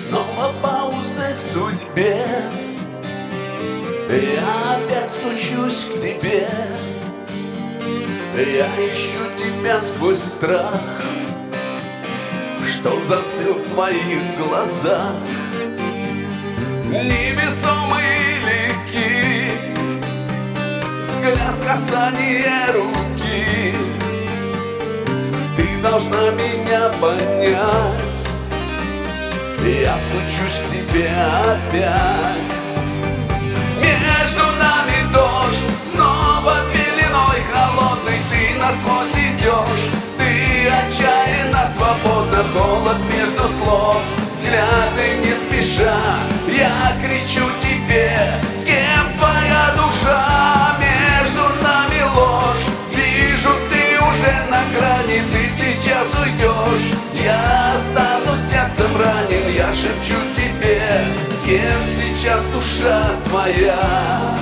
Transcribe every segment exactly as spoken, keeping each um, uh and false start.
Снова паузы в судьбе, я опять стучусь к тебе. Я ищу тебя сквозь страх, что застыл в твоих глазах. Невесомые лики, взгляд, касание руки. Ты должна меня понять, я стучусь к тебе опять. Между нами дождь, снова пеленой холодный. Ты насквозь идешь, ты отчаянно свободна. Холод между слов, взгляды не спеша. Я кричу тебе, с кем твоя душа? Между нами ложь, вижу, ты уже на грани. Ты сейчас уйдешь, я останусь сердцем ранен. Я шепчу тебе, с кем сейчас душа твоя?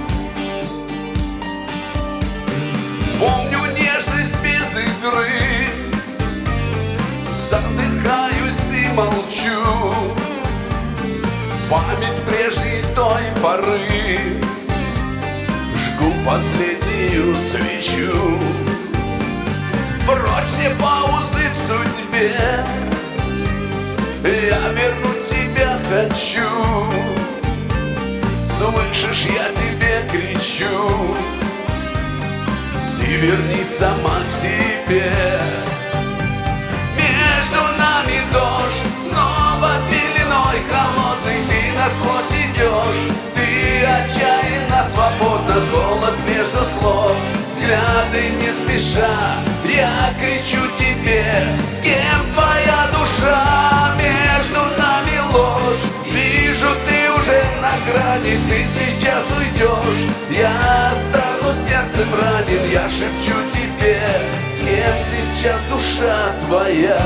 Помню нежность без игры, задыхаюсь и молчу. Память прежней той поры, жгу последнюю свечу. Прочь все паузы в судьбе, я вернуть тебя хочу. Слышишь, я тебе кричу, и вернись сама к себе. Между нами дождь, снова пеленой холодный. Ты насквозь идешь, ты отчаянно свободна. Холод между слов, взгляды не спеша. Я кричу тебе, с кем твоя душа? Между нами ложь, вижу, ты уже на грани. Ты сейчас уйдешь, я останусь сердцем ранен. Я шепчу тебе, с кем сейчас душа твоя?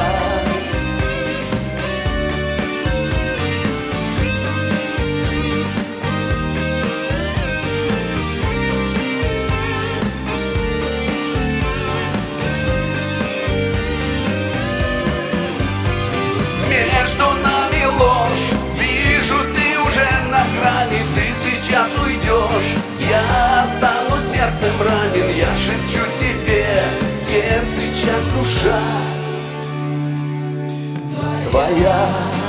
Между нами ложь, вижу, ты уже на грани. Ты сейчас уйдешь, я останусь сердцем ранен. Я шепчу тебе, с кем сейчас душа твоя?